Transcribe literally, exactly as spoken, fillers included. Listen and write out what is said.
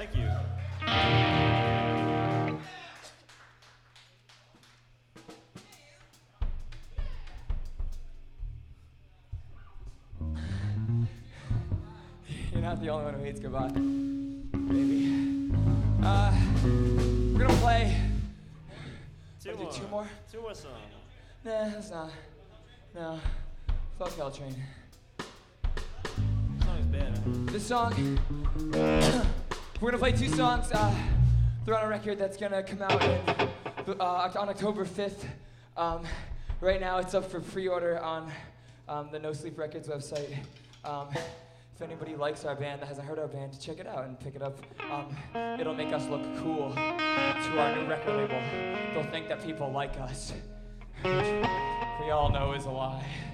Thank you. You're not the only one who hates goodbye. Maybe. Uh, we're gonna play. Two Wanna do more. two more? Two more songs. Nah, that's not. No. Fuck Caltrain. This song is bad. Huh? This song, we're gonna play two songs. Uh, they're on a record that's gonna come out in, uh, on October fifth. Um, right now, it's up for pre-order on um, the No Sleep Records website. Um, if anybody likes our band that hasn't heard our band, check it out and pick it up. Um, it'll make us look cool to our new record label. They'll think that people like us, which we all know is a lie.